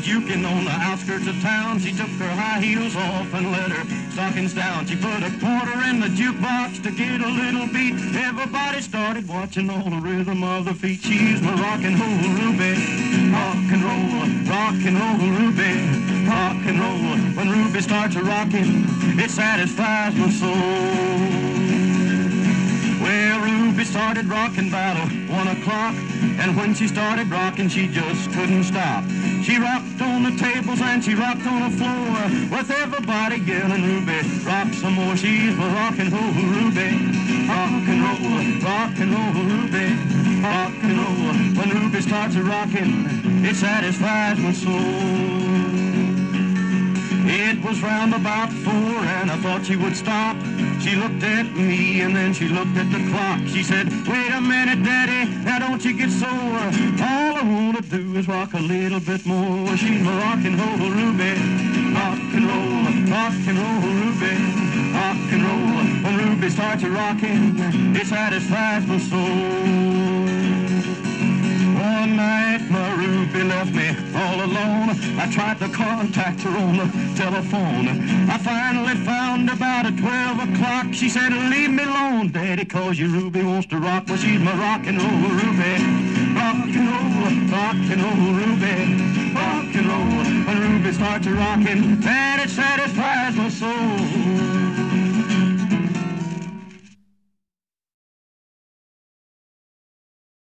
juking on the outskirts of town. She took her high heels off and let her stockings down. She put a quarter in the jukebox to get a little beat. Everybody started watching all the rhythm of the feet. She's my rock and roll Ruby, rock and roll Ruby, rock and roll. When Ruby starts a-rocking, it satisfies my soul. Well, Ruby started rocking about 1 o'clock, and when she started rocking, she just couldn't stop. She rocked on the tables and she rocked on the floor, with everybody yelling, Ruby, rock some more. She's my rock and roll Ruby, rock and roll Ruby, rock and roll. When Ruby starts a-rocking, it satisfies my soul. It was round about 4 and I thought she would stop. She looked at me and then she looked at the clock. She said, wait a minute, Daddy, now don't you get sore. All I want to do is rock a little bit more. She's my rock and roll Ruby, rock and roll Ruby, rock and roll. When Ruby starts a-rocking, it satisfies my soul. One night my Ruby left me all alone. I tried to contact her on the telephone. I finally found her about at 12 o'clock. She said, leave me alone, Daddy, cause your Ruby wants to rock. Well, she's my rock and roll Ruby, rock and roll Ruby, rock and roll. When Ruby starts a-rocking, that it satisfies my soul.